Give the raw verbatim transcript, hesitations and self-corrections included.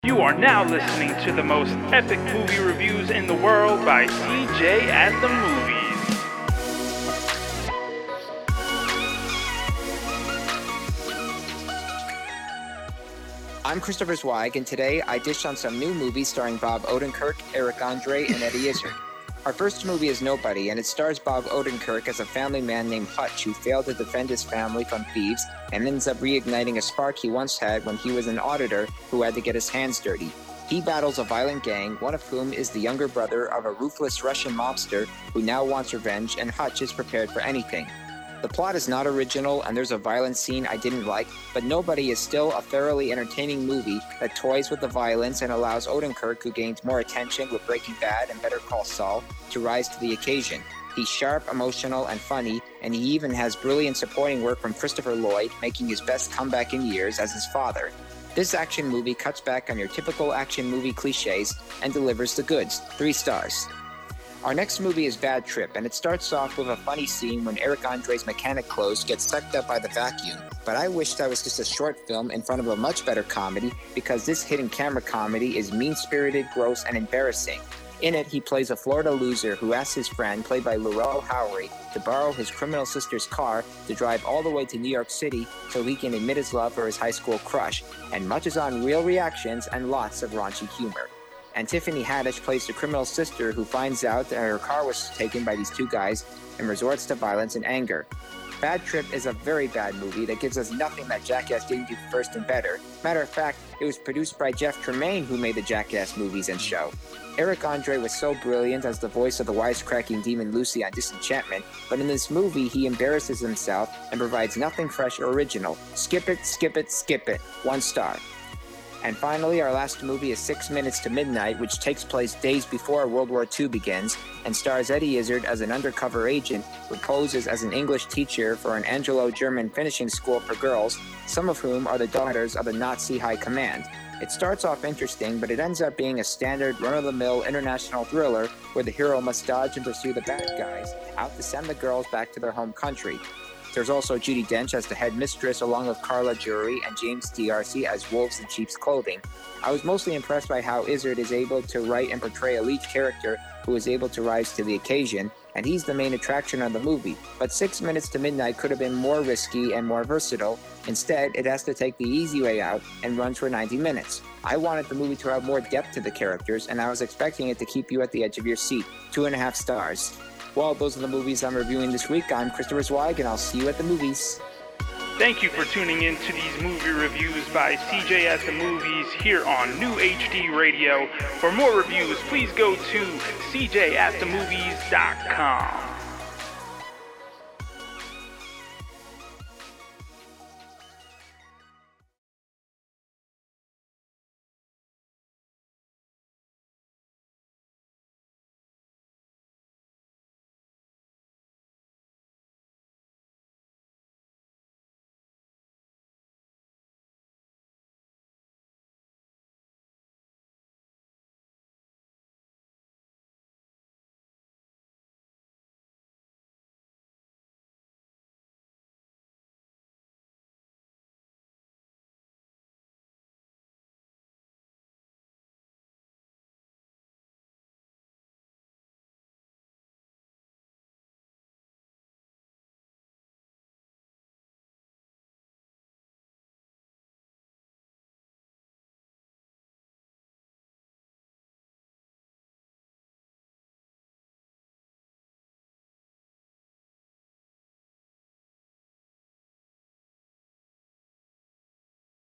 You are now listening to the most epic movie reviews in the world by C J at the Movies. I'm Christopher Zweig, and today I dish on some new movies starring Bob Odenkirk, Eric Andre, and Eddie Izzard. Our first movie is Nobody, and it stars Bob Odenkirk as a family man named Hutch who failed to defend his family from thieves and ends up reigniting a spark he once had when he was an auditor who had to get his hands dirty. He battles a violent gang, one of whom is the younger brother of a ruthless Russian mobster who now wants revenge, and Hutch is prepared for anything. The plot is not original, and there's a violent scene I didn't like, but Nobody is still a thoroughly entertaining movie that toys with the violence and allows Odenkirk, who gains more attention with Breaking Bad and Better Call Saul, to rise to the occasion. He's sharp, emotional, and funny, and he even has brilliant supporting work from Christopher Lloyd, making his best comeback in years as his father. This action movie cuts back on your typical action movie cliches and delivers the goods. Three stars. Our next movie is Bad Trip, and it starts off with a funny scene when Eric Andre's mechanic clothes get sucked up by the vacuum. But I wish that was just a short film in front of a much better comedy, because this hidden camera comedy is mean-spirited, gross, and embarrassing. In it, he plays a Florida loser who asks his friend, played by Laurel Howery, to borrow his criminal sister's car to drive all the way to New York City so he can admit his love for his high school crush, and muches on real reactions and lots of raunchy humor. And Tiffany Haddish plays the criminal sister who finds out that her car was taken by these two guys and resorts to violence and anger. Bad Trip is a very bad movie that gives us nothing that Jackass didn't do first and better. Matter of fact, it was produced by Jeff Tremaine, who made the Jackass movies and show. Eric Andre was so brilliant as the voice of the wisecracking demon Lucy on Disenchantment, but in this movie he embarrasses himself and provides nothing fresh or original. Skip it, skip it, skip it. One star. And finally, our last movie is Six Minutes to Midnight, which takes place days before World War Two begins, and stars Eddie Izzard as an undercover agent who poses as an English teacher for an Anglo-German finishing school for girls, some of whom are the daughters of the Nazi High Command. It starts off interesting, but it ends up being a standard run-of-the-mill international thriller where the hero must dodge and pursue the bad guys out to send the girls back to their home country. There's also Judi Dench as the head mistress, along with Carla Jury and James D'Arcy as wolves in sheep's clothing. I was mostly impressed by how Izzard is able to write and portray a lead character who is able to rise to the occasion, and he's the main attraction of the movie. But Six Minutes to Midnight could have been more risky and more versatile. Instead, it has to take the easy way out and runs for ninety minutes. I wanted the movie to have more depth to the characters, and I was expecting it to keep you at the edge of your seat. Two and a half stars. Well, those are the movies I'm reviewing this week. I'm Christopher Zweig, and I'll see you at the movies. Thank you for tuning in to these movie reviews by C J at the Movies here on New H D Radio. For more reviews, please go to c j at the movies dot com.